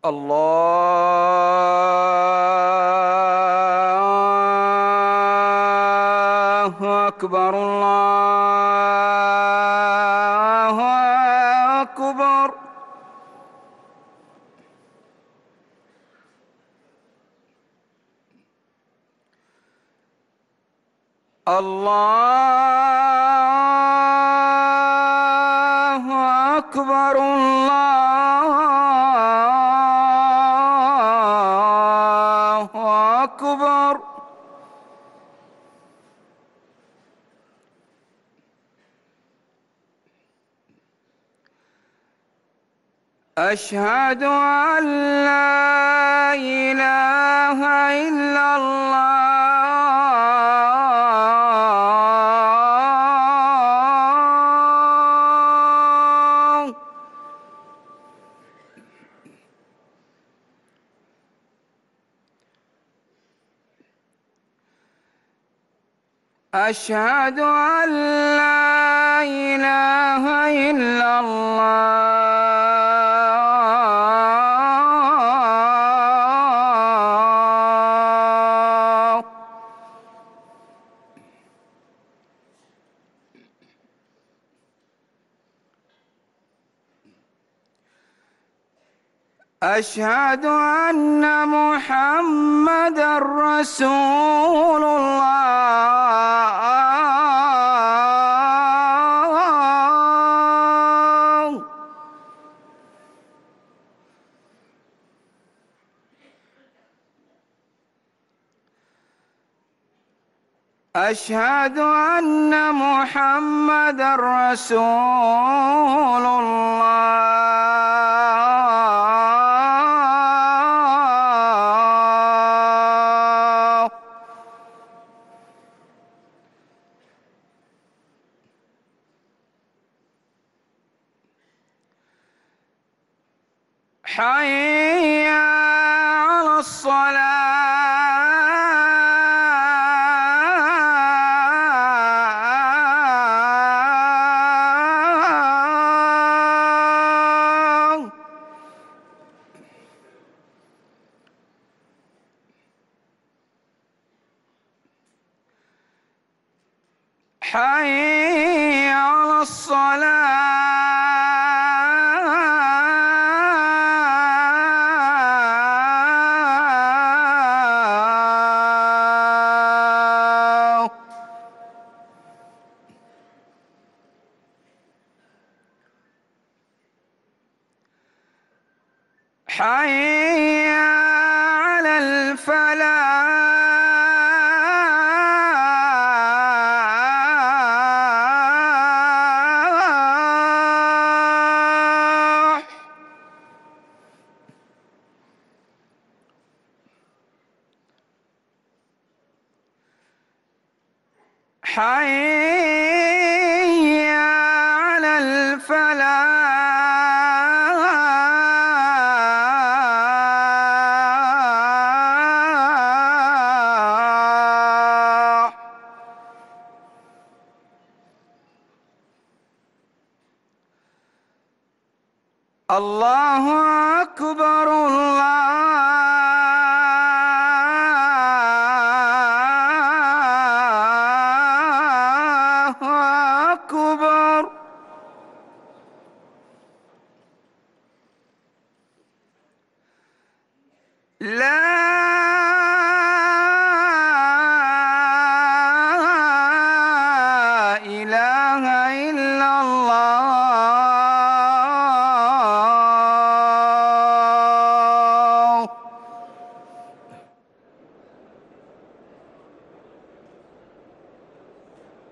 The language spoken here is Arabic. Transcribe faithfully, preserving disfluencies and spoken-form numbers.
الله أكبر الله أكبر. الله أكبر الله أكبر. أشهد أن لا إله إلا الله. أشهد أن لا إله إلا الله. أشهد أن محمدًا رسول الله. أشهد أن محمدًا رسول الله. حي على الصلاة. حي على الصلاة. حي على الفلاح. حي على الفلاح. الله أكبر الله أكبر. لا